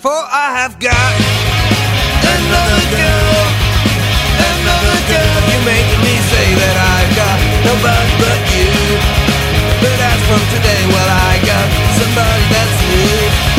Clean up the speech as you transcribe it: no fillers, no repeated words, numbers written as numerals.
For I have got another girl, you're making me say that I've got nobody but you. But as from today, well, I got somebody that's new.